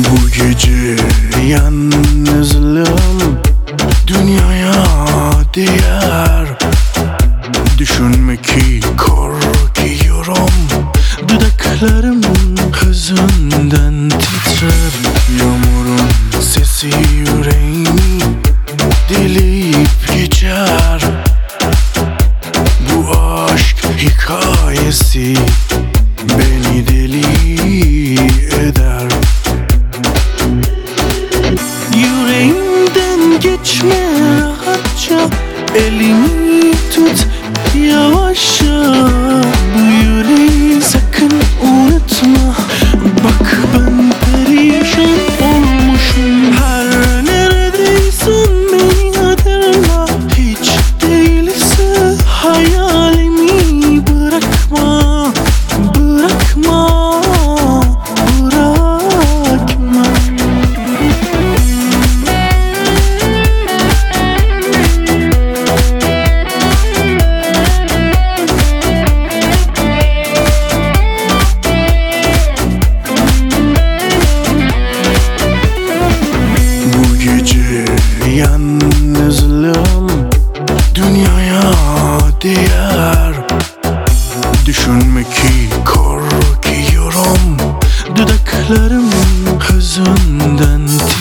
Bu gece yalnızlığım dünyaya değer. Düşünme ki korkuyorum, dudaklarım hüzünden titrer. Yağmurun sesi yüreğimi delip geçer. Bu aşk hikayesi beni deli eder. Yüreğimden geçme rahatça, elimi tut yavaşça. Bu yüreği sakın unutma. Bak ben perişan olmuşum. Her neredeysen beni hatırla. Hiç değilse hayalimi bırakma. Bırakma, bırakma. Bu gece yalnızlığım dünyaya değer. Düşünme ki korkuyorum, dudaklarım hüzünden